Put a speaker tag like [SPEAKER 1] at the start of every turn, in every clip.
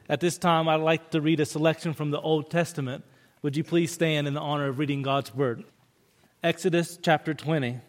[SPEAKER 1] At this time, I'd like to read a selection from the Old Testament. Would you please stand in the honor of reading God's Word? Exodus chapter 20.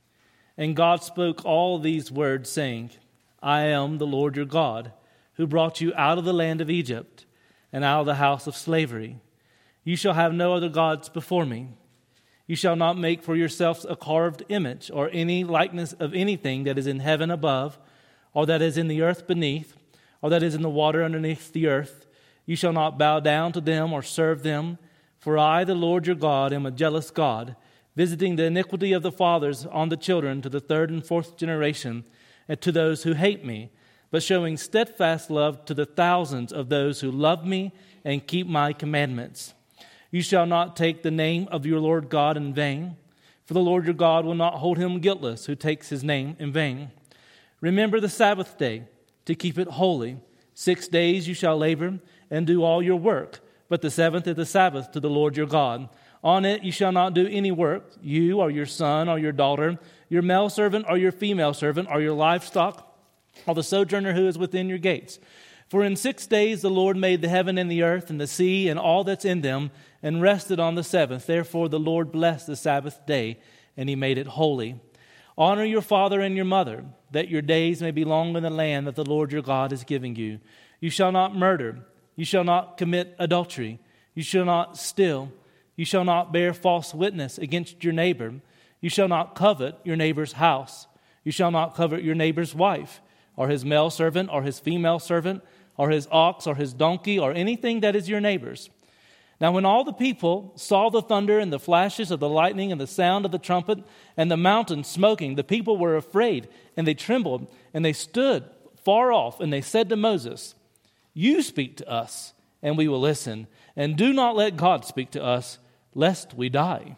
[SPEAKER 1] And God spoke all these words, saying, I am the Lord your God, who brought you out of the land of Egypt, and out of the house of slavery. You shall have no other gods before me. You shall not make for yourselves a carved image, or any likeness of anything that is in heaven above, or that is in the earth beneath, or that is in the water underneath the earth. You shall not bow down to them or serve them. For I, the Lord your God, am a jealous God, visiting the iniquity of the fathers on the children to the third and fourth generation, and to those who hate me, but showing steadfast love to the thousands of those who love me and keep my commandments. You shall not take the name of your Lord God in vain, for the Lord your God will not hold him guiltless who takes his name in vain. Remember the Sabbath day, to keep it holy. 6 days you shall labor and do all your work, but the seventh is the Sabbath to the Lord your God. On it you shall not do any work, you or your son or your daughter, your male servant or your female servant, or your livestock, or the sojourner who is within your gates. For in 6 days the Lord made the heaven and the earth and the sea and all that's in them, and rested on the seventh. Therefore the Lord blessed the Sabbath day, and he made it holy. Honor your father and your mother, that your days may be long in the land that the Lord your God is giving you. You shall not murder. You shall not commit adultery. You shall not steal. You shall not bear false witness against your neighbor. You shall not covet your neighbor's house. You shall not covet your neighbor's wife, or his male servant, or his female servant, or his ox, or his donkey, or anything that is your neighbor's. Now when all the people saw the thunder and the flashes of the lightning and the sound of the trumpet and the mountain smoking, the people were afraid, and they trembled, and they stood far off, and they said to Moses, You speak to us, and we will listen, and do not let God speak to us, lest we die.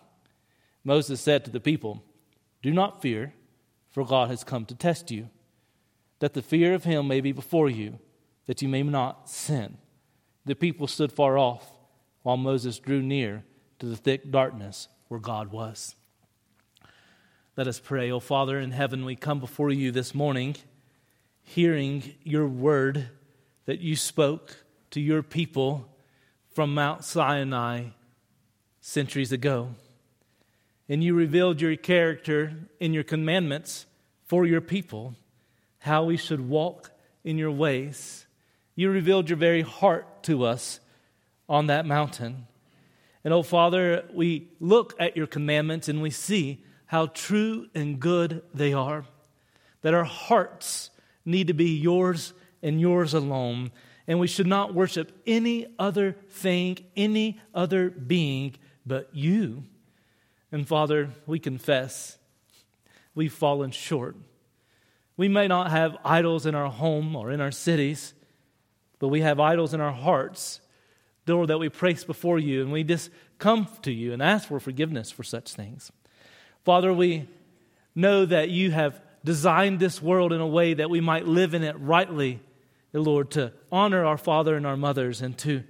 [SPEAKER 1] Moses said to the people, Do not fear, for God has come to test you, that the fear of him may be before you, that you may not sin. The people stood far off, while Moses drew near to the thick darkness where God was. Let us pray. O Father in heaven, we come before you this morning, hearing your word that you spoke to your people from Mount Sinai centuries ago. And you revealed your character in your commandments for your people, how we should walk in your ways. You revealed your very heart to us on that mountain. And, oh Father, we look at your commandments and we see how true and good they are, that our hearts need to be yours and yours alone, and we should not worship any other thing, any other being but you. And Father, we confess we've fallen short. We may not have idols in our home or in our cities, but we have idols in our hearts, Lord, that we place before you, and we just come to you and ask for forgiveness for such things. Father, we know that you have designed this world in a way that we might live in it rightly, Lord, to honor our father and our mothers, and to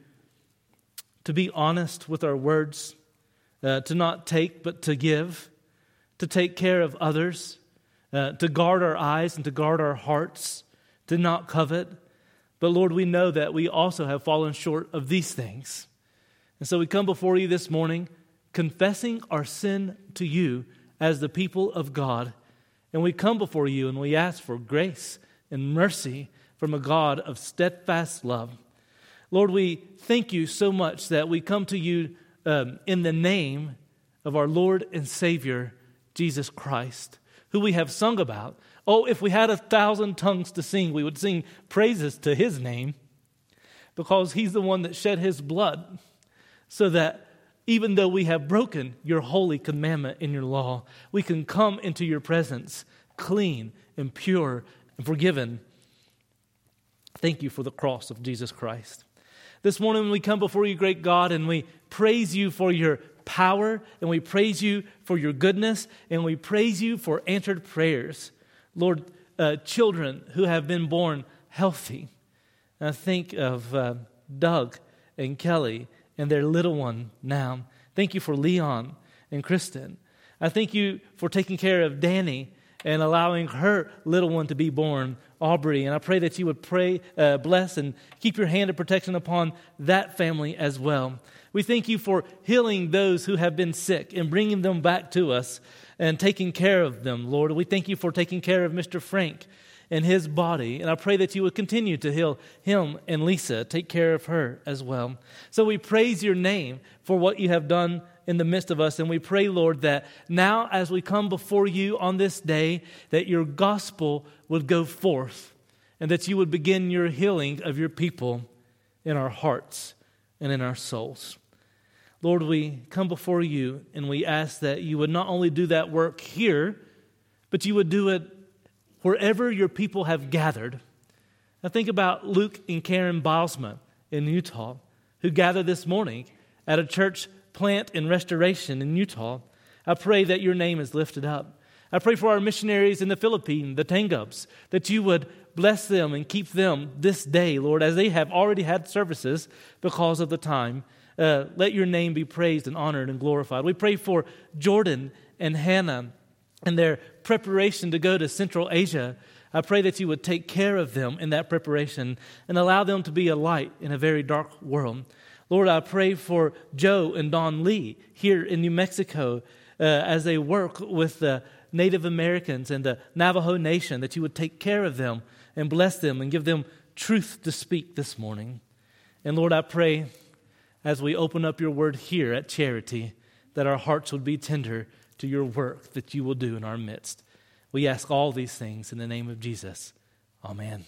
[SPEAKER 1] be honest with our words, to not take but to give, to take care of others, to guard our eyes and to guard our hearts, to not covet. But Lord, we know that we also have fallen short of these things. And so we come before you this morning, confessing our sin to you as the people of God. And we come before you and we ask for grace and mercy from a God of steadfast love. Lord, we thank you so much that we come to you in the name of our Lord and Savior, Jesus Christ, who we have sung about. Oh, if we had 1,000 tongues to sing, we would sing praises to his name, because he's the one that shed his blood, so that even though we have broken your holy commandment in your law, we can come into your presence clean and pure and forgiven. Thank you for the cross of Jesus Christ. This morning we come before you, great God, and we praise you for your power, and we praise you for your goodness, and we praise you for answered prayers. Lord, children who have been born healthy. I think of Doug and Kelly and their little one now. Thank you for Leon and Kristen. I thank you for taking care of Danny and allowing her little one to be born, Aubrey. And I pray that you would bless and keep your hand of protection upon that family as well. We thank you for healing those who have been sick and bringing them back to us and taking care of them, Lord. We thank you for taking care of Mr. Frank and his body. And I pray that you would continue to heal him and Lisa, take care of her as well. So we praise your name for what you have done in the midst of us. And we pray, Lord, that now as we come before you on this day, that your gospel would go forth and that you would begin your healing of your people in our hearts and in our souls. Lord, we come before you and we ask that you would not only do that work here, but you would do it wherever your people have gathered. Now think about Luke and Karen Bilesma in Utah, who gathered this morning at a church plant and restoration in Utah. I pray that your name is lifted up. I pray for our missionaries in the Philippines, the Tangubs, that you would bless them and keep them this day, Lord, as they have already had services because of the time. Let your name be praised and honored and glorified. We pray for Jordan and Hannah and their preparation to go to Central Asia. I pray that you would take care of them in that preparation and allow them to be a light in a very dark world. Lord, I pray for Joe and Don Lee here in New Mexico as they work with the Native Americans and the Navajo Nation, that you would take care of them and bless them and give them truth to speak this morning. And Lord, I pray as we open up your word here at Charity, that our hearts would be tender to your work that you will do in our midst. We ask all these things in the name of Jesus. Amen.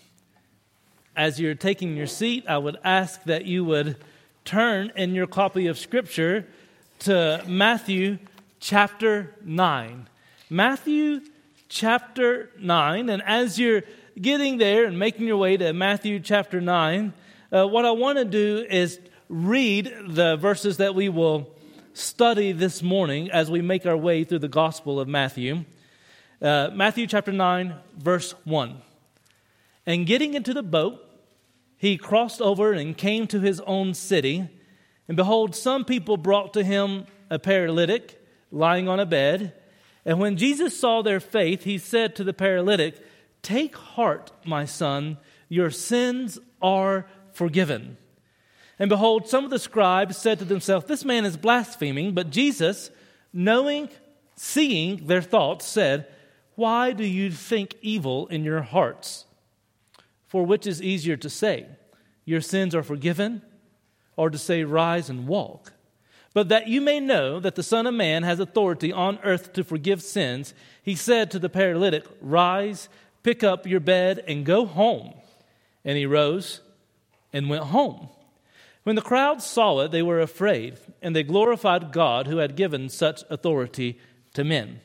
[SPEAKER 1] As you're taking your seat, I would ask that you would turn in your copy of Scripture to Matthew chapter 9. Matthew chapter 9. And as you're getting there and making your way to Matthew chapter 9, what I want to do is read the verses that we will study this morning as we make our way through the Gospel of Matthew. Matthew chapter 9, verse 1. And getting into the boat, he crossed over and came to his own city. And behold, some people brought to him a paralytic lying on a bed. And when Jesus saw their faith, he said to the paralytic, "Take heart, my son, your sins are forgiven." And behold, some of the scribes said to themselves, "This man is blaspheming." But Jesus, seeing their thoughts, said, "Why do you think evil in your hearts? For which is easier to say, 'Your sins are forgiven,' or to say, 'Rise and walk'? But that you may know that the Son of Man has authority on earth to forgive sins," he said to the paralytic, "Rise, pick up your bed, and go home." And he rose and went home. When the crowd saw it, they were afraid, and they glorified God who had given such authority to men.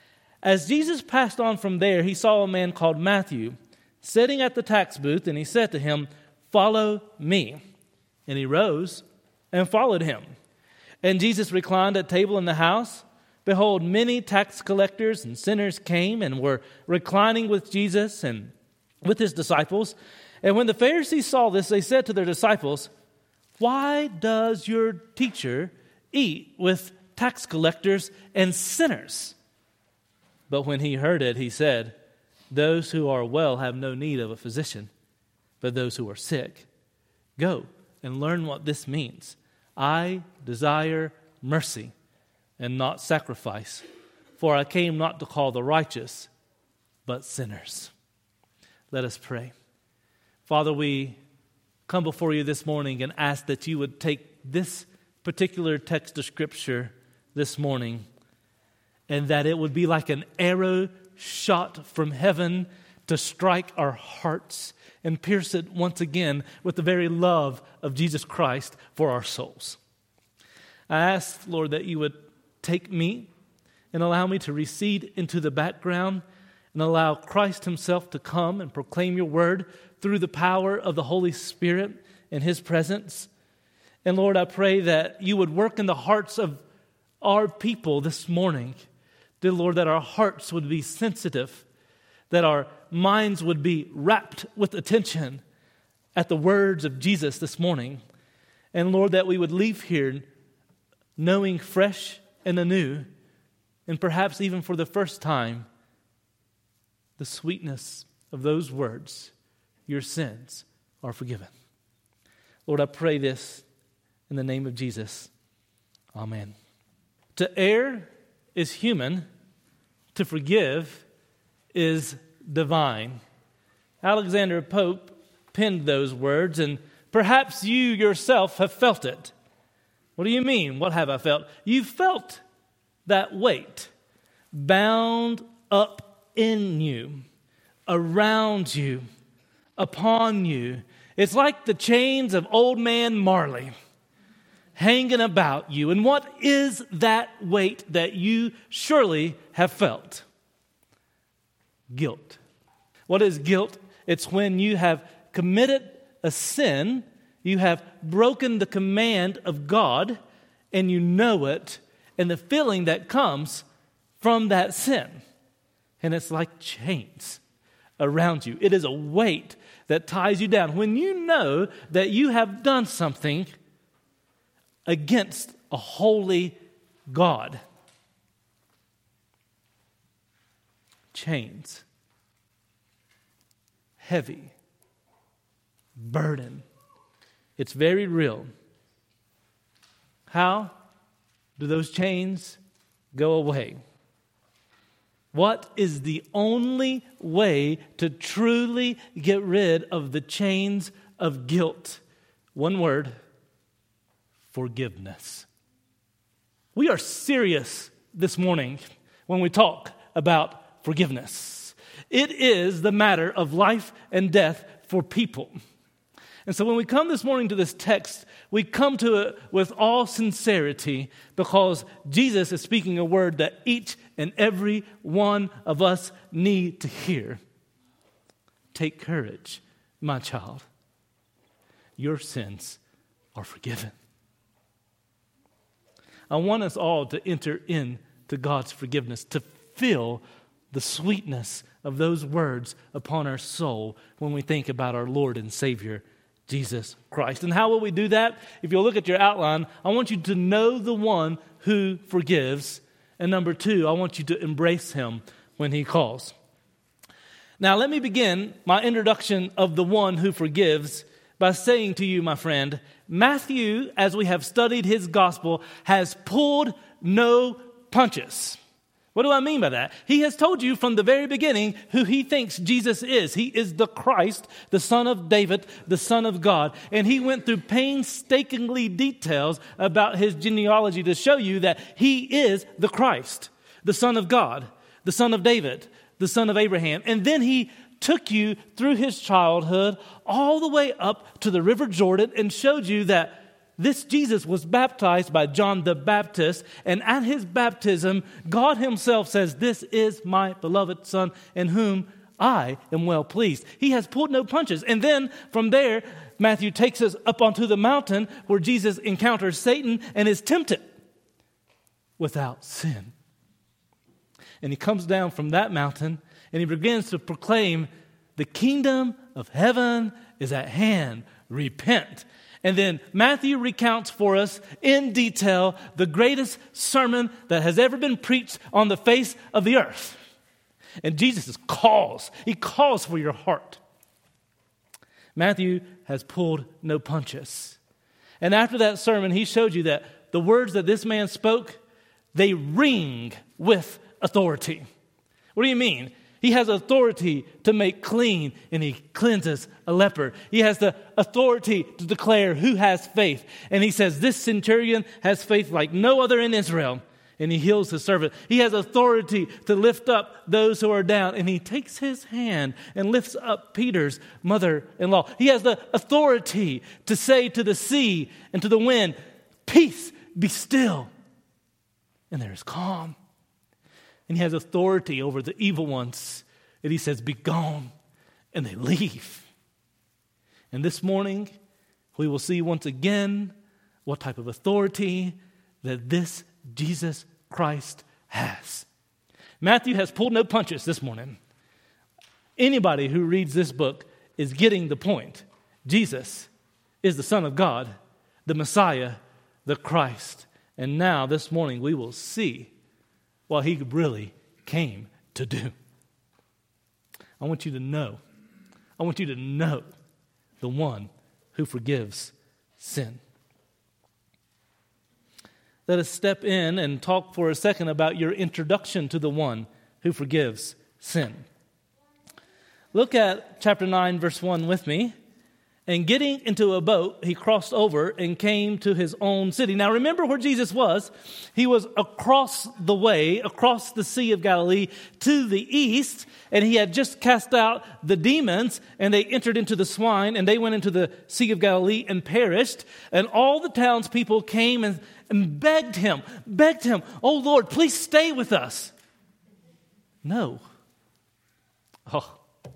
[SPEAKER 1] As Jesus passed on from there, he saw a man called Matthew sitting at the tax booth, and he said to him, "Follow me." And he rose and followed him. And Jesus reclined at table in the house. Behold, many tax collectors and sinners came and were reclining with Jesus and with his disciples. And when the Pharisees saw this, they said to their disciples, "Why does your teacher eat with tax collectors and sinners?" But when he heard it, he said, "Those who are well have no need of a physician, but those who are sick. Go and learn what this means. I desire mercy and not sacrifice, for I came not to call the righteous, but sinners." Let us pray. Father, we come before you this morning and ask that you would take this particular text of Scripture this morning and that it would be like an arrow shot from heaven to strike our hearts and pierce it once again with the very love of Jesus Christ for our souls. I ask, Lord, that you would take me and allow me to recede into the background and allow Christ himself to come and proclaim your word through the power of the Holy Spirit in his presence. And Lord, I pray that you would work in the hearts of our people this morning. Dear Lord, that our hearts would be sensitive, that our minds would be rapt with attention at the words of Jesus this morning. And Lord, that we would leave here knowing fresh and anew, and perhaps even for the first time, the sweetness of those words, your sins are forgiven. Lord, I pray this in the name of Jesus. Amen. To err is human. To forgive is divine. Alexander Pope penned those words, and perhaps you yourself have felt it. What do you mean? What have I felt? You felt that weight bound up in you, around you, upon you. It's like the chains of old man Marley hanging about you. And what is that weight that you surely have felt? Guilt. What is guilt? It's when you have committed a sin, you have broken the command of God, and you know it, and the feeling that comes from that sin. And it's like chains around you. It is a weight that ties you down. When you know that you have done something against a holy God. Chains. Heavy. Burden. It's very real. How do those chains go away? What is the only way to truly get rid of the chains of guilt? One word: forgiveness. We are serious this morning when we talk about forgiveness. It is the matter of life and death for people. And so when we come this morning to this text, we come to it with all sincerity because Jesus is speaking a word that each and every one of us need to hear. Take courage, my child. Your sins are forgiven. I want us all to enter into God's forgiveness, to feel the sweetness of those words upon our soul when we think about our Lord and Savior, Jesus Christ. And how will we do that? If you'll look at your outline, I want you to know the one who forgives. And number two, I want you to embrace him when he calls. Now, let me begin my introduction of the one who forgives by saying to you, my friend, Matthew, as we have studied his gospel, has pulled no punches. What do I mean by that? He has told you from the very beginning who he thinks Jesus is. He is the Christ, the Son of David, the Son of God. And he went through painstakingly details about his genealogy to show you that he is the Christ, the Son of God, the Son of David, the Son of Abraham. And then he took you through his childhood all the way up to the River Jordan and showed you that this Jesus was baptized by John the Baptist, and at his baptism, God himself says, "This is my beloved Son in whom I am well pleased." He has pulled no punches. And then from there, Matthew takes us up onto the mountain where Jesus encounters Satan and is tempted without sin. And he comes down from that mountain and he begins to proclaim, "The kingdom of heaven is at hand. Repent." And then Matthew recounts for us in detail the greatest sermon that has ever been preached on the face of the earth. And Jesus calls. He calls for your heart. Matthew has pulled no punches. And after that sermon, he showed you that the words that this man spoke, they ring with authority. What do you mean? He has authority to make clean, and he cleanses a leper. He has the authority to declare who has faith. And he says, this centurion has faith like no other in Israel, and he heals his servant. He has authority to lift up those who are down, and he takes his hand and lifts up Peter's mother-in-law. He has the authority to say to the sea and to the wind, "Peace, be still." And there is calm. And he has authority over the evil ones. And he says, "Be gone." And they leave. And this morning, we will see once again what type of authority that this Jesus Christ has. Matthew has pulled no punches this morning. Anybody who reads this book is getting the point. Jesus is the Son of God, the Messiah, the Christ. And now, this morning, we will see what he really came to do. I want you to know. I want you to know the one who forgives sin. Let us step in and talk for a second about your introduction to the one who forgives sin. Look at chapter 9, verse 1 with me. And getting into a boat, he crossed over and came to his own city. Now remember where Jesus was. He was across the way, across the Sea of Galilee to the east, and he had just cast out the demons, and they entered into the swine, and they went into the Sea of Galilee and perished. And all the townspeople came and begged him, "Oh Lord, please stay with us." No. Oh,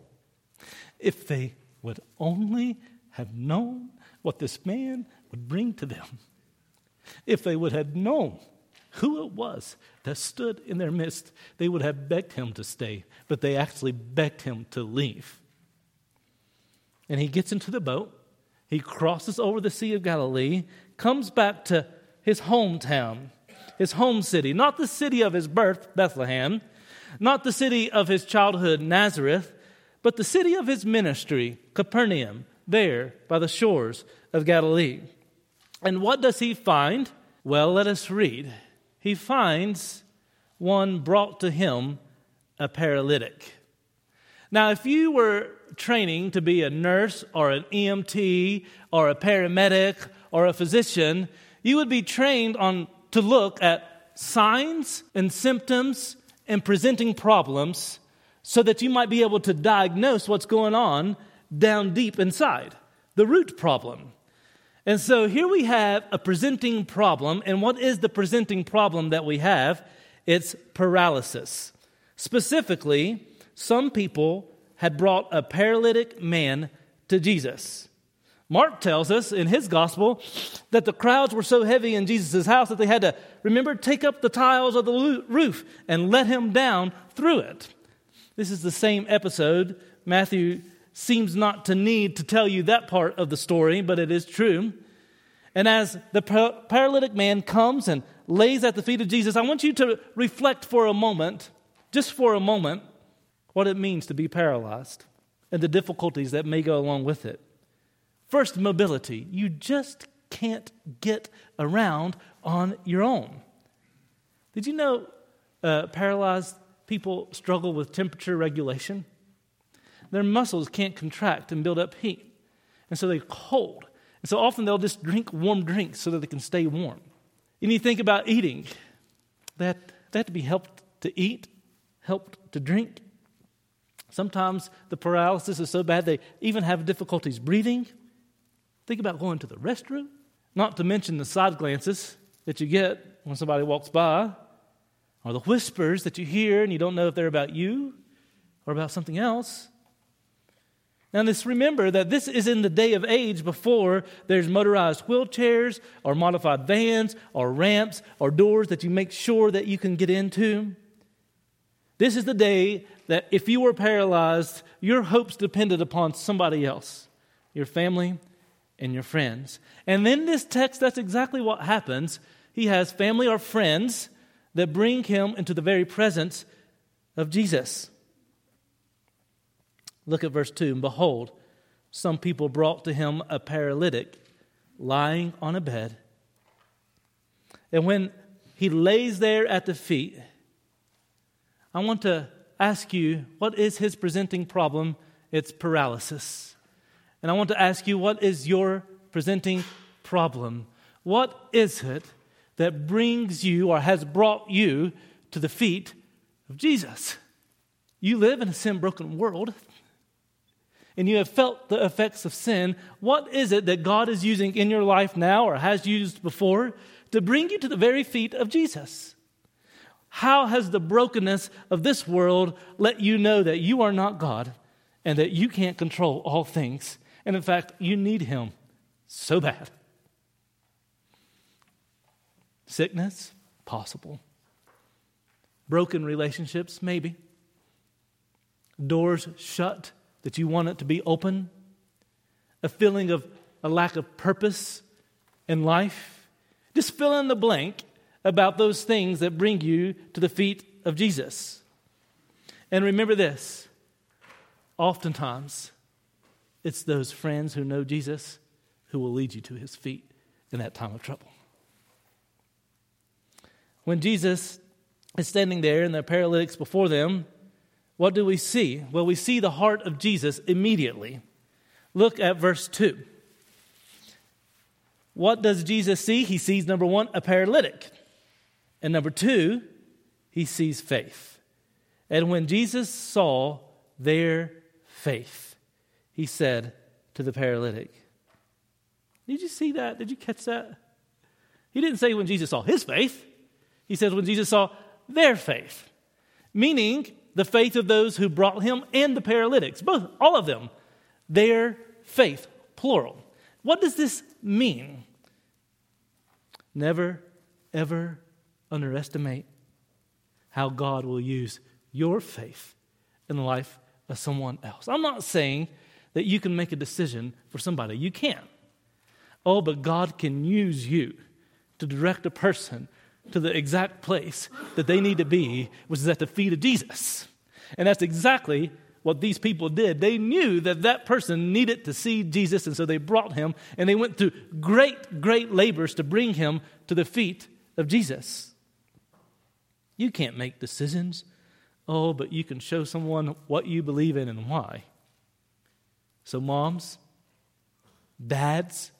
[SPEAKER 1] if they would only have known what this man would bring to them. If they would have known who it was that stood in their midst, they would have begged him to stay, but they actually begged him to leave. And he gets into the boat, he crosses over the Sea of Galilee, comes back to his hometown, his home city, not the city of his birth, Bethlehem, not the city of his childhood, Nazareth, but the city of his ministry, Capernaum, there by the shores of Galilee. And what does he find? Well, let us read. He finds one brought to him, a paralytic. Now, if you were training to be a nurse or an EMT or a paramedic or a physician, you would be trained to look at signs and symptoms and presenting problems so that you might be able to diagnose what's going on down deep inside, the root problem. And so here we have a presenting problem. And what is the presenting problem that we have? It's paralysis. Specifically, some people had brought a paralytic man to Jesus. Mark tells us in his gospel that the crowds were so heavy in Jesus' house that they had to, remember, take up the tiles of the roof and let him down through it. This is the same episode. Matthew seems not to need to tell you that part of the story, but it is true. And as the paralytic man comes and lays at the feet of Jesus, I want you to reflect for a moment, just for a moment, what it means to be paralyzed and the difficulties that may go along with it. First, mobility. You just can't get around on your own. Did you know paralyzed people struggle with temperature regulation? Their muscles can't contract and build up heat. And so they're cold. And so often they'll just drink warm drinks so that they can stay warm. And you think about eating. They have to be helped to eat, helped to drink. Sometimes the paralysis is so bad they even have difficulties breathing. Think about going to the restroom. Not to mention the side glances that you get when somebody walks by, or the whispers that you hear and you don't know if they're about you or about something else. Now, let's remember that this is in the day of age before there's motorized wheelchairs or modified vans or ramps or doors that you make sure that you can get into. This is the day that if you were paralyzed, your hopes depended upon somebody else, your family and your friends. And in this text, that's exactly what happens. He has family or friends that bring him into the very presence of Jesus. Look at verse 2. And behold, some people brought to him a paralytic lying on a bed. And when he lays there at the feet, I want to ask you, what is his presenting problem? It's paralysis. And I want to ask you, what is your presenting problem? What is it that brings you or has brought you to the feet of Jesus? You live in a sin-broken world, and you have felt the effects of sin. What is it that God is using in your life now or has used before to bring you to the very feet of Jesus? How has the brokenness of this world let you know that you are not God and that you can't control all things? And in fact, you need him so bad. Sickness? Possible. Broken relationships? Maybe. Doors shut that you want it to be open. A feeling of a lack of purpose in life. Just fill in the blank about those things that bring you to the feet of Jesus. And remember this, oftentimes it's those friends who know Jesus who will lead you to his feet in that time of trouble. When Jesus is standing there and the paralytic's before them, what do we see? Well, we see the heart of Jesus immediately. Look at verse 2. What does Jesus see? He sees, number one, a paralytic. And number two, he sees faith. And when Jesus saw their faith, he said to the paralytic, did you see that? Did you catch that? He didn't say when Jesus saw his faith. He said when Jesus saw their faith. Meaning the faith of those who brought him and the paralytics, both, all of them, their faith, plural. What does this mean? Never, ever underestimate how God will use your faith in the life of someone else. I'm not saying that you can make a decision for somebody. You can't. Oh, but God can use you to direct a person to the exact place that they need to be, which is at the feet of Jesus. And that's exactly what these people did. They knew that that person needed to see Jesus, and so they brought him, and they went through great, great labors to bring him to the feet of Jesus. You can't make decisions. Oh, but you can show someone what you believe in and why. So moms, dads,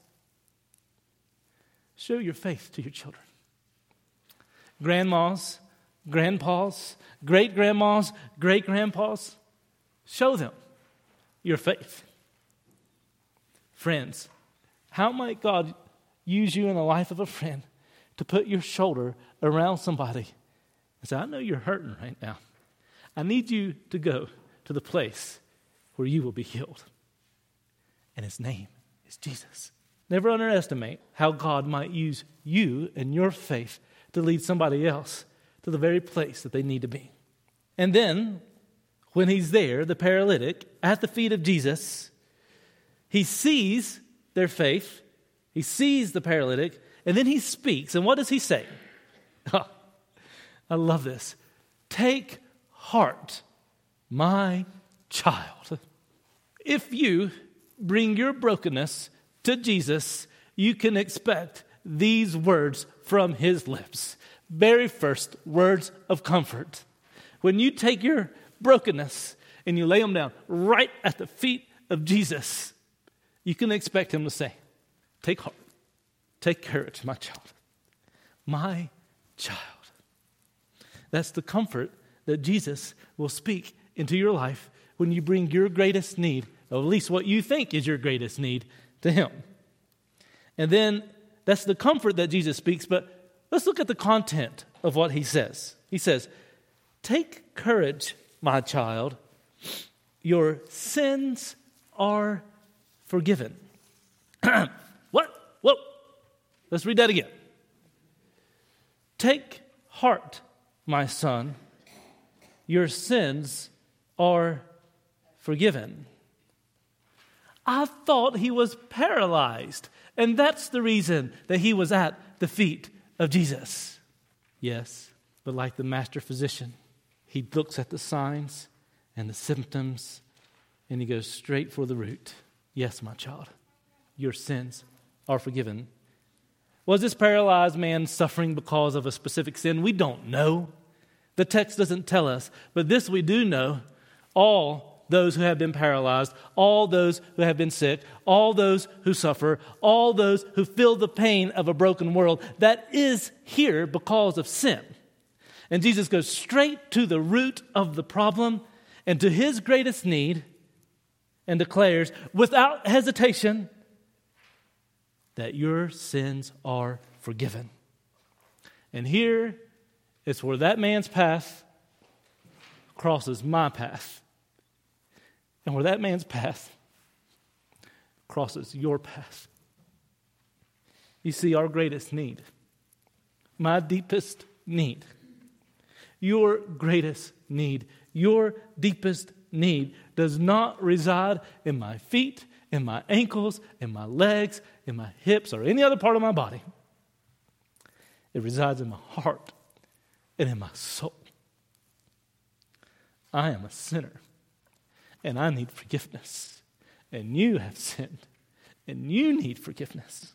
[SPEAKER 1] show your faith to your children. Grandmas, grandpas, great-grandmas, great-grandpas, show them your faith. Friends, how might God use you in the life of a friend to put your shoulder around somebody and say, I know you're hurting right now. I need you to go to the place where you will be healed. And his name is Jesus. Never underestimate how God might use you and your faith to lead somebody else to the very place that they need to be. And then, when he's there, the paralytic, at the feet of Jesus, he sees their faith, he sees the paralytic, and then he speaks. And what does he say? Oh, I love this. Take heart, my child. If you bring your brokenness to Jesus, you can expect these words from his lips. Very first, words of comfort. When you take your brokenness and you lay them down right at the feet of Jesus, you can expect him to say, take heart, take courage, my child. My child. That's the comfort that Jesus will speak into your life when you bring your greatest need, or at least what you think is your greatest need, to him. And then that's the comfort that Jesus speaks, but let's look at the content of what he says. He says, take courage, my child. Your sins are forgiven. What? Whoa. Let's read that again. Take heart, my son. Your sins are forgiven. I thought he was paralyzed, and that's the reason that he was at the feet of Jesus. Yes, but like the master physician, he looks at the signs and the symptoms, and he goes straight for the root. Yes, my child, your sins are forgiven. Was this paralyzed man suffering because of a specific sin? We don't know. The text doesn't tell us, but this we do know. All those who have been paralyzed, all those who have been sick, all those who suffer, all those who feel the pain of a broken world, that is here because of sin. And Jesus goes straight to the root of the problem and to his greatest need and declares without hesitation that your sins are forgiven. And here is where that man's path crosses my path. And where that man's path crosses your path. You see, our greatest need, my deepest need, your greatest need, your deepest need does not reside in my feet, in my ankles, in my legs, in my hips, or any other part of my body. It resides in my heart and in my soul. I am a sinner. and I need forgiveness. And you have sinned, and you need forgiveness.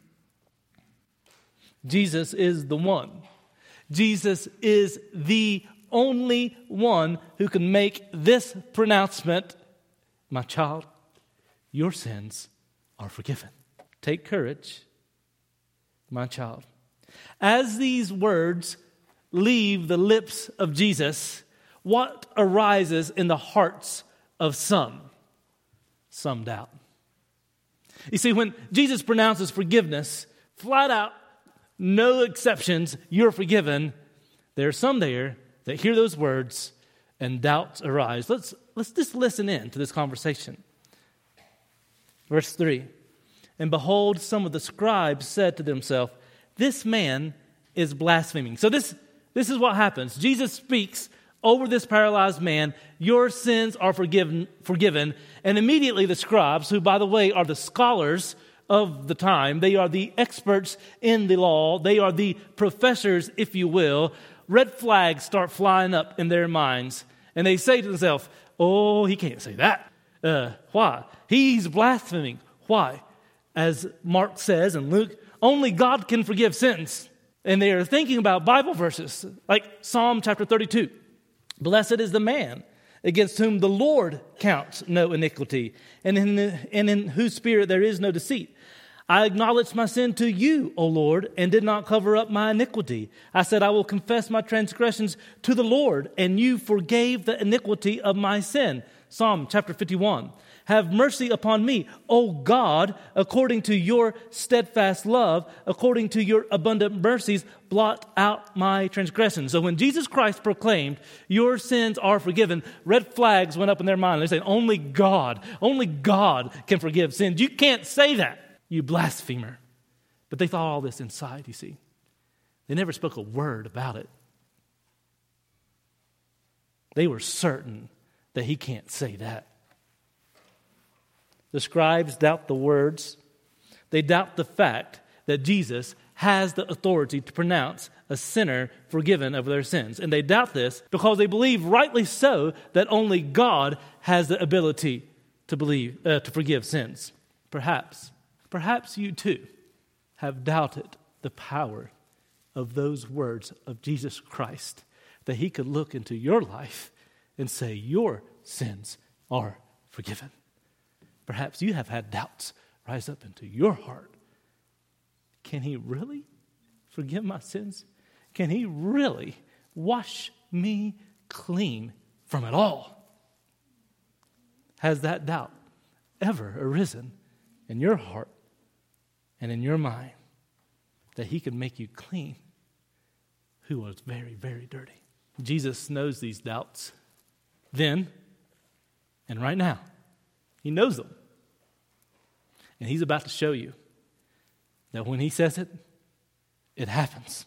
[SPEAKER 1] Jesus is the one. Jesus is the only one who can make this pronouncement, my child, your sins are forgiven. Take courage, my child. As these words leave the lips of Jesus, what arises in the hearts of some? Some doubt. You see, when Jesus pronounces forgiveness, flat out, no exceptions, you're forgiven, there are some there that hear those words and doubts arise. Let's just listen in to this conversation. Verse 3, and behold, some of the scribes said to themselves, this man is blaspheming. So this is what happens. Jesus speaks over this paralyzed man, your sins are forgiven. And immediately the scribes, who by the way are the scholars of the time, they are the experts in the law, they are the professors, if you will, red flags start flying up in their minds. And they say to themselves, oh, he can't say that. Why? He's blaspheming. Why? As Mark says and Luke, only God can forgive sins. And they are thinking about Bible verses like Psalm chapter 32. Blessed is the man against whom the Lord counts no iniquity, and in whose spirit there is no deceit. I acknowledged my sin to you, O Lord, and did not cover up my iniquity. I said, I will confess my transgressions to the Lord, and you forgave the iniquity of my sin. Psalm chapter 51. Have mercy upon me, O God, according to your steadfast love, according to your abundant mercies, blot out my transgressions. So when Jesus Christ proclaimed, your sins are forgiven, red flags went up in their mind. They said, only God can forgive sins. You can't say that, you blasphemer. But they thought all this inside, you see. They never spoke a word about it. They were certain that he can't say that. The scribes doubt the words. They doubt the fact that Jesus has the authority to pronounce a sinner forgiven of their sins. And they doubt this because they believe, rightly so, that only God has the ability to forgive sins. Perhaps you too have doubted the power of those words of Jesus Christ, that he could look into your life and say, your sins are forgiven. Perhaps you have had doubts rise up into your heart. Can he really forgive my sins? Can he really wash me clean from it all? Has that doubt ever arisen in your heart and in your mind that he can make you clean, who was very, very dirty? Jesus knows these doubts then and right now. He knows them. And he's about to show you that when he says it, it happens.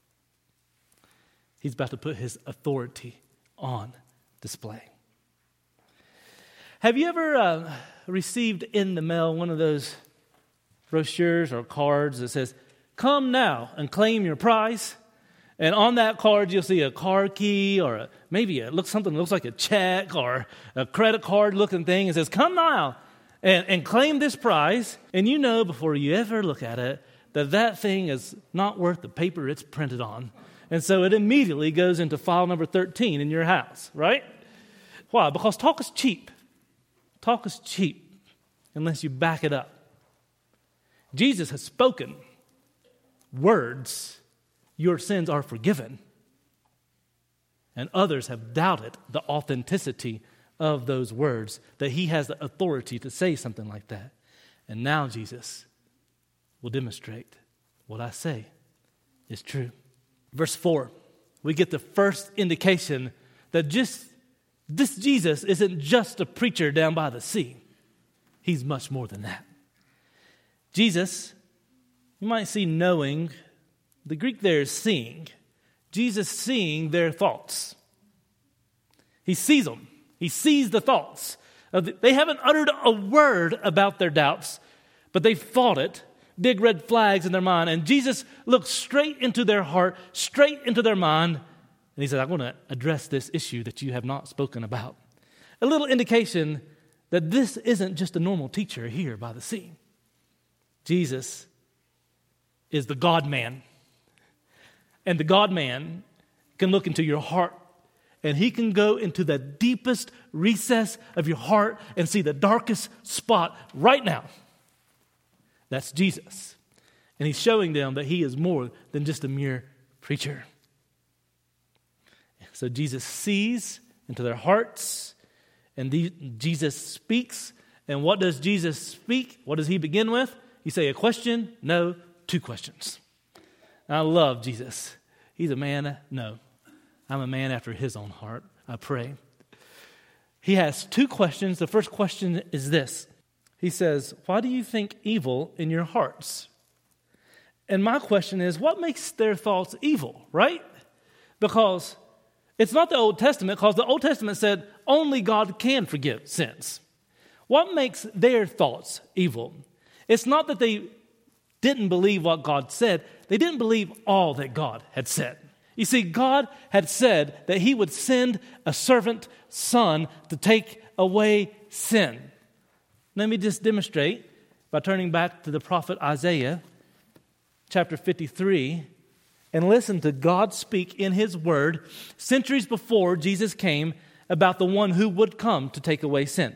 [SPEAKER 1] He's about to put his authority on display. Have you ever received in the mail one of those brochures or cards that says, come now and claim your prize? And on that card, you'll see a car key or something that looks like a check or a credit card looking thing. It says, come now and claim this prize. And you know before you ever look at it that thing is not worth the paper it's printed on. And so it immediately goes into file number 13 in your house, right? Why? Because talk is cheap. Talk is cheap unless you back it up. Jesus has spoken words. Your sins are forgiven. And others have doubted the authenticity of those words, that he has the authority to say something like that. And now Jesus will demonstrate what I say is true. Verse 4, we get the first indication that this Jesus isn't just a preacher down by the sea. He's much more than that. Jesus, you might see knowing. The Greek there is seeing. Jesus seeing their thoughts. He sees them. He sees the thoughts. They haven't uttered a word about their doubts, but they've thought it. Big red flags in their mind. And Jesus looks straight into their heart, straight into their mind. And he said, I'm going to address this issue that you have not spoken about. A little indication that this isn't just a normal teacher here by the sea. Jesus is the God-man. And the God-man can look into your heart, and he can go into the deepest recess of your heart and see the darkest spot right now. That's Jesus. And he's showing them that he is more than just a mere preacher. So Jesus sees into their hearts, and Jesus speaks. And what does Jesus speak? What does he begin with? He say a question? No, two questions. I love Jesus. He's a man. No, I'm a man after his own heart. I pray. He has two questions. The first question is this. He says, why do you think evil in your hearts? And my question is, what makes their thoughts evil, right? Because it's not the Old Testament, because the Old Testament said only God can forgive sins. What makes their thoughts evil? It's not that they didn't believe what God said. They didn't believe all that God had said. You see, God had said that he would send a servant son to take away sin. Let me just demonstrate by turning back to the prophet Isaiah, chapter 53, and listen to God speak in his word centuries before Jesus came about the one who would come to take away sin.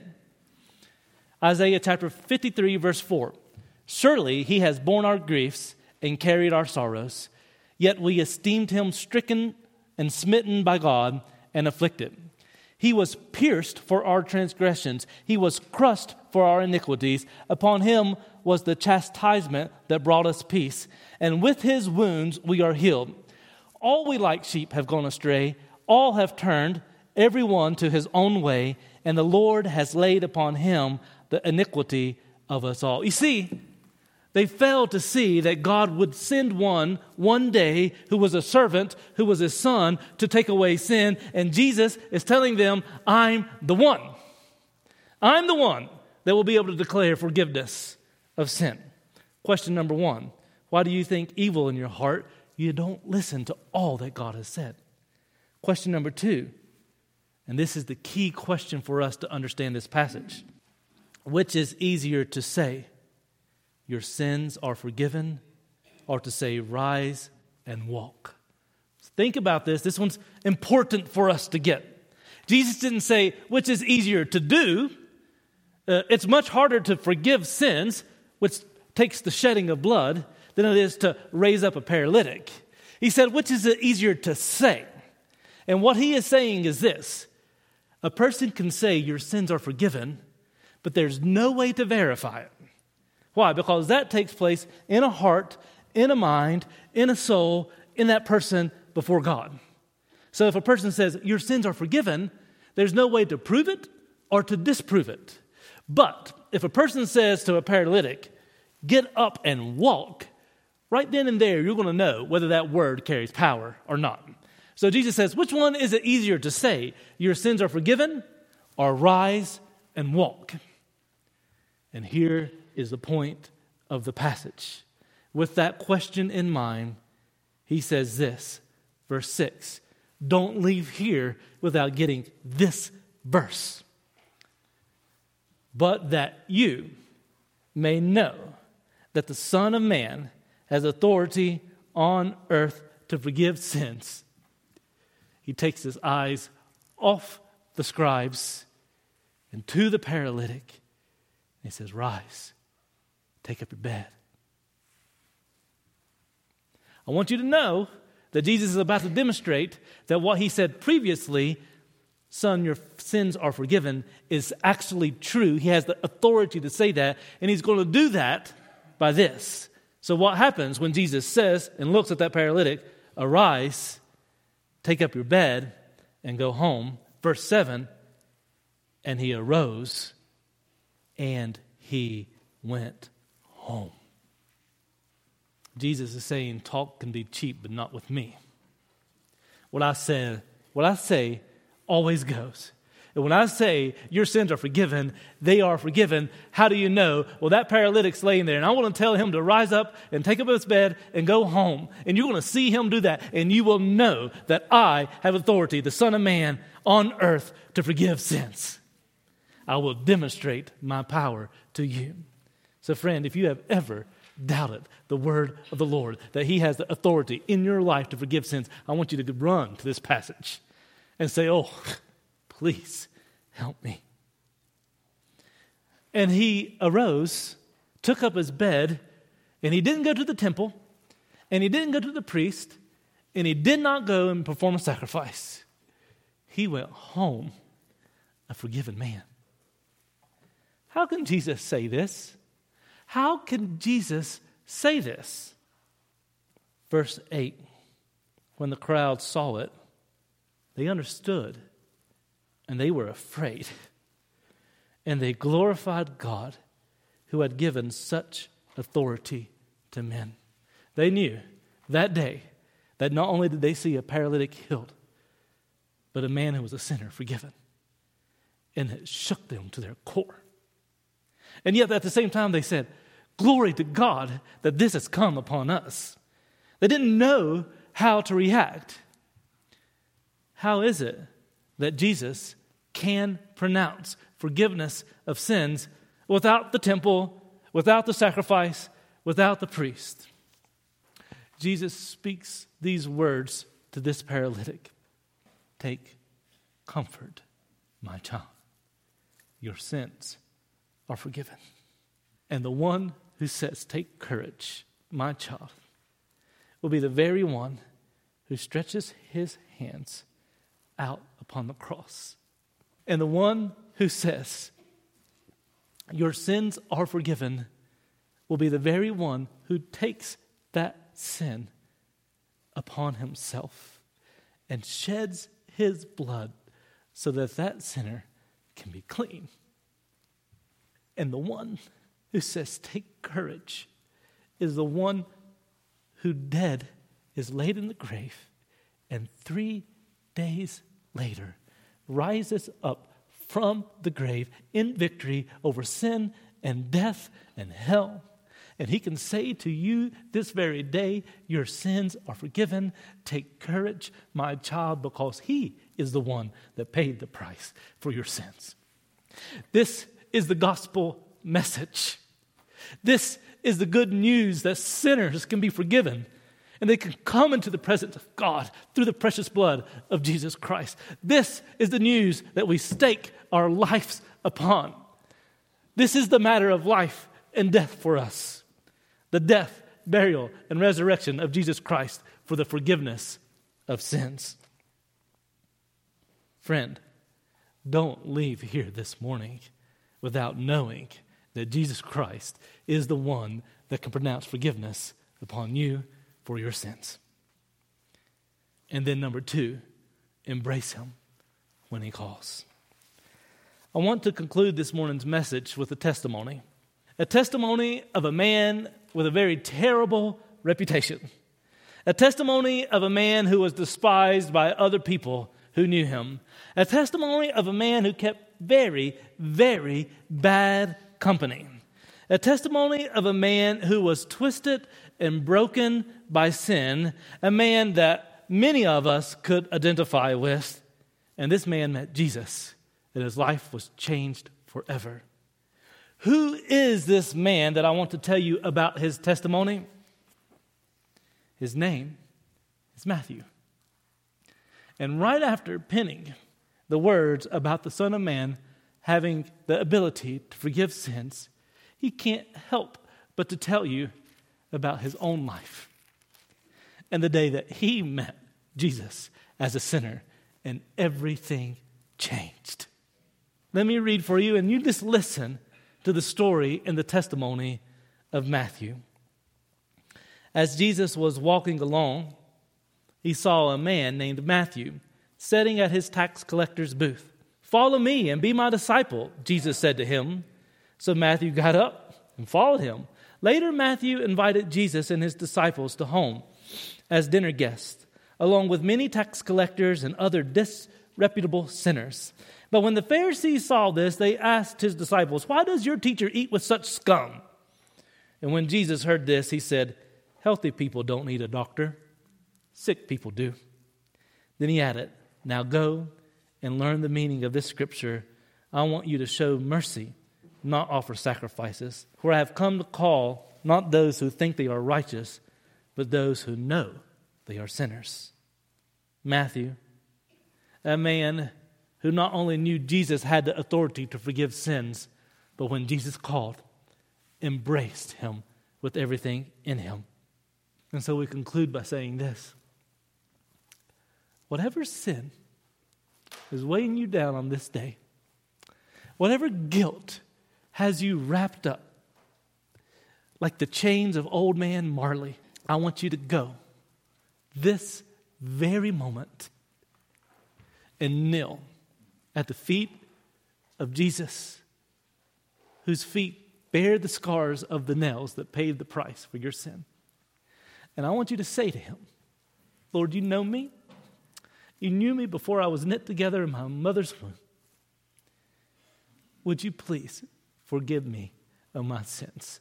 [SPEAKER 1] Isaiah chapter 53, verse 4. Surely he has borne our griefs and carried our sorrows, yet we esteemed him stricken and smitten by God and afflicted. He was pierced for our transgressions. He was crushed for our iniquities. Upon him was the chastisement that brought us peace, and with his wounds we are healed. All we like sheep have gone astray. All have turned, every one to his own way, and the Lord has laid upon him the iniquity of us all. You see, they failed to see that God would send one day who was a servant, who was his son, to take away sin. And Jesus is telling them, I'm the one. I'm the one that will be able to declare forgiveness of sin. Question number one, why do you think evil in your heart? You don't listen to all that God has said. Question number two, and this is the key question for us to understand this passage. Which is easier to say, your sins are forgiven, or to say, rise and walk? Think about this. This one's important for us to get. Jesus didn't say, which is easier to do. It's much harder to forgive sins, which takes the shedding of blood, than it is to raise up a paralytic. He said, which is easier to say? And what he is saying is this. A person can say your sins are forgiven, but there's no way to verify it. Why? Because that takes place in a heart, in a mind, in a soul, in that person before God. So if a person says your sins are forgiven, there's no way to prove it or to disprove it. But if a person says to a paralytic, get up and walk, right then and there you're going to know whether that word carries power or not. So Jesus says, which one is it easier to say, your sins are forgiven, or rise and walk? And here is the point of the passage. With that question in mind, he says this, verse 6, don't leave here without getting this verse. But that you may know that the Son of Man has authority on earth to forgive sins. He takes his eyes off the scribes and to the paralytic. And he says, rise, take up your bed. I want you to know that Jesus is about to demonstrate that what he said previously, son, your sins are forgiven, is actually true. He has the authority to say that, and he's going to do that by this. So what happens when Jesus says and looks at that paralytic, arise, take up your bed, and go home? Verse 7, and he arose, and he went home. Jesus is saying, talk can be cheap, but not with me. What I say always goes. And when I say your sins are forgiven, they are forgiven. How do you know? Well, that paralytic's laying there, and I want to tell him to rise up and take up his bed and go home. And you're going to see him do that, and you will know that I have authority, the Son of Man, on earth to forgive sins. I will demonstrate my power to you. So friend, if you have ever doubted the word of the Lord, that he has the authority in your life to forgive sins, I want you to run to this passage and say, oh, please help me. And he arose, took up his bed, and he didn't go to the temple, and he didn't go to the priest, and he did not go and perform a sacrifice. He went home a forgiven man. How can Jesus say this? How can Jesus say this? Verse 8, when the crowd saw it, they understood, and they were afraid. And they glorified God, who had given such authority to men. They knew that day that not only did they see a paralytic healed, but a man who was a sinner forgiven. And it shook them to their core. And yet at the same time they said, glory to God that this has come upon us. They didn't know how to react. How is it that Jesus can pronounce forgiveness of sins without the temple, without the sacrifice, without the priest? Jesus speaks these words to this paralytic. Take comfort, my child. Your sins are forgiven. And the one who says, take courage, my child, will be the very one who stretches his hands out upon the cross. And the one who says, your sins are forgiven, will be the very one who takes that sin upon himself and sheds his blood so that that sinner can be clean. And the one who says, take courage, is the one who dead is laid in the grave, and 3 days later rises up from the grave in victory over sin and death and hell. And he can say to you this very day, your sins are forgiven. Take courage, my child, because he is the one that paid the price for your sins. This is the gospel message. This is the good news that sinners can be forgiven and they can come into the presence of God through the precious blood of Jesus Christ. This is the news that we stake our lives upon. This is the matter of life and death for us. The death, burial, and resurrection of Jesus Christ for the forgiveness of sins. Friend, don't leave here this morning without knowing that Jesus Christ is the one that can pronounce forgiveness upon you for your sins. And then number 2, embrace him when he calls. I want to conclude this morning's message with a testimony of a man with a very terrible reputation, a testimony of a man who was despised by other people who knew him, a testimony of a man who kept very, very bad company, a testimony of a man who was twisted and broken by sin, a man that many of us could identify with. And this man met Jesus, and his life was changed forever. Who is this man that I want to tell you about his testimony? His name is Matthew. And right after penning the words about the Son of Man having the ability to forgive sins, he can't help but to tell you about his own life and the day that he met Jesus as a sinner and everything changed. Let me read for you, and you just listen to the story and the testimony of Matthew. As Jesus was walking along, he saw a man named Matthew sitting at his tax collector's booth. "Follow me and be my disciple," Jesus said to him. So Matthew got up and followed him. Later, Matthew invited Jesus and his disciples to home as dinner guests, along with many tax collectors and other disreputable sinners. But when the Pharisees saw this, they asked his disciples, "Why does your teacher eat with such scum?" And when Jesus heard this, he said, "Healthy people don't need a doctor. Sick people do." Then he added, "Now go and learn the meaning of this scripture. I want you to show mercy, not offer sacrifices. For I have come to call not those who think they are righteous, but those who know they are sinners. Matthew, a man who not only knew Jesus had the authority to forgive sins, but when Jesus called, embraced him with everything in him. And so we conclude by saying this: whatever sin is weighing you down on this day, whatever guilt has you wrapped up like the chains of old man Marley, I want you to go this very moment and kneel at the feet of Jesus, whose feet bear the scars of the nails that paid the price for your sin. And I want you to say to him, Lord, you know me. You knew me before I was knit together in my mother's womb. Would you please forgive me of my sins?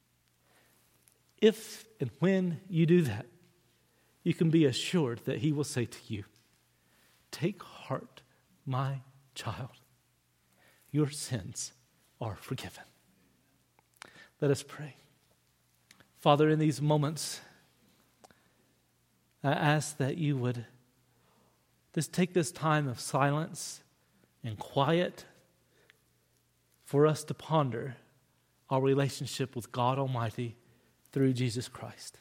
[SPEAKER 1] If and when you do that, you can be assured that he will say to you, take heart, my child. Your sins are forgiven. Let us pray. Father, in these moments, I ask that you would just take this time of silence and quiet for us to ponder our relationship with God Almighty through Jesus Christ.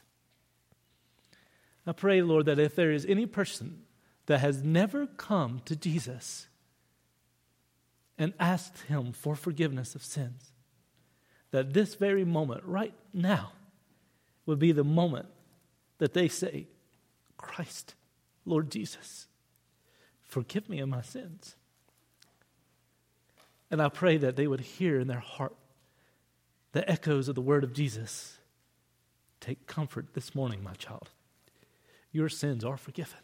[SPEAKER 1] I pray, Lord, that if there is any person that has never come to Jesus and asked him for forgiveness of sins, that this very moment, right now, would be the moment that they say, Christ, Lord Jesus, forgive me of my sins. And I pray that they would hear in their heart the echoes of the word of Jesus. Take comfort this morning, my child. Your sins are forgiven.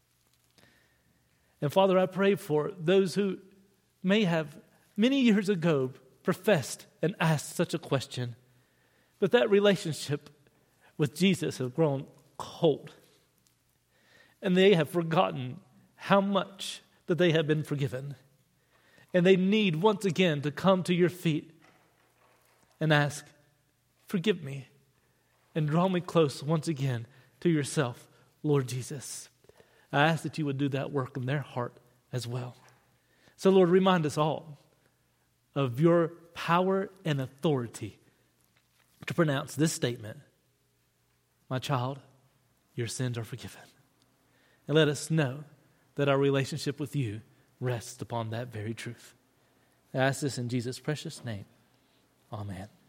[SPEAKER 1] And Father, I pray for those who may have many years ago professed and asked such a question, but that relationship with Jesus has grown cold. And they have forgotten how much that they have been forgiven. And they need once again to come to your feet and ask, forgive me, and draw me close once again to yourself, Lord Jesus. I ask that you would do that work in their heart as well. So Lord, remind us all of your power and authority to pronounce this statement, my child, your sins are forgiven. And let us know that our relationship with you rests upon that very truth. I ask this in Jesus' precious name. Amen.